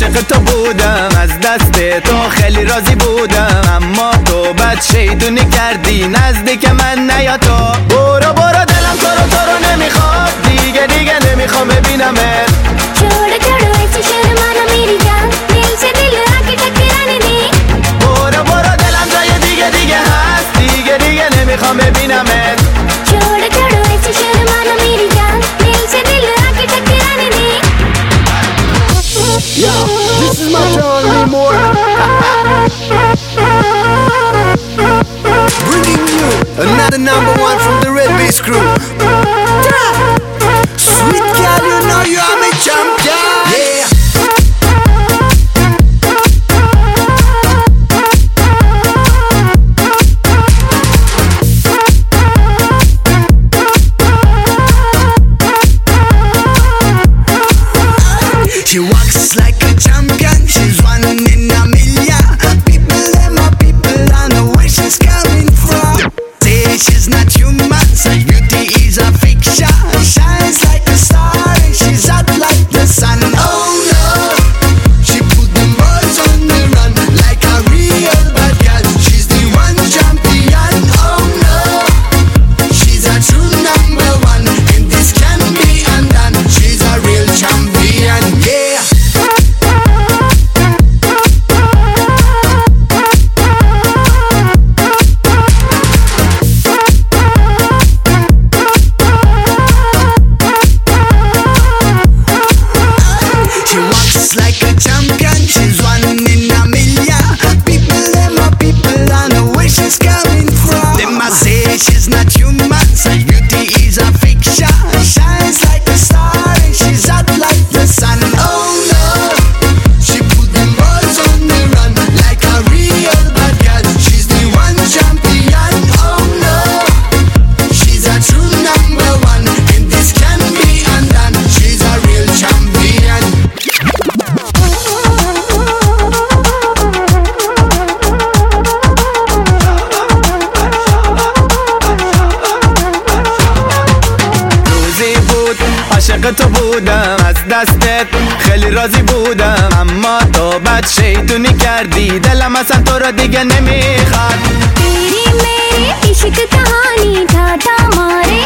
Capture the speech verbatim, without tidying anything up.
عاشق تو بودم، از دست تو خیلی راضی بودم، اما تو بد شیطونی کردی نزدیک من نیا تو. برو برو دلم تو رو تو رو نمیخواد، دیگه دیگه نمیخوام ببینمت. छोड़ छोड़ो ऐसी शर्माना मेरी जान, दिल से दिल आके टकराने दे. برو برو دلم جای دیگه دیگه هست، دیگه دیگه نمیخوام ببینمت. छोड़ छोड़ो ऐसी शर्माना मेरी जान, दिल से दिल आके टकराने दे. Yo, this is my John Lee Moore. Bringing you another number one from the Red Bass crew. Sweet girl, you know you are my champion. Yeah. She walks like a champion, she's one in a million. People, them are people, I know where she's coming from. Say she's not human, such beauty is a fiction. Shines like a star and she's hot like the sun. Oh no, she put them boys on the run like a real bad girl. She's the one champion. Oh no, she's a true number one, and this can be undone. She's a real champion, yeah. She walks like a champion, she's one in a million. People, them are people, I know where she's coming from. They must say she's not human, such beauty is a fiction. Shines like a star and she's hot like the sun. Oh no, she put them boys on the run like a real bad girl. She's the one champion. Oh no, she's a true number one, and this can be undone. She's a real champion. روزی بود عاشق تو بودم، از دستت خیلی راضی بودم، اما تو بد شیطونی کردی دلم اصلا تو رو دیگه نمیخواد. तेरी मेरी इश्क कहानी ठाठा मारे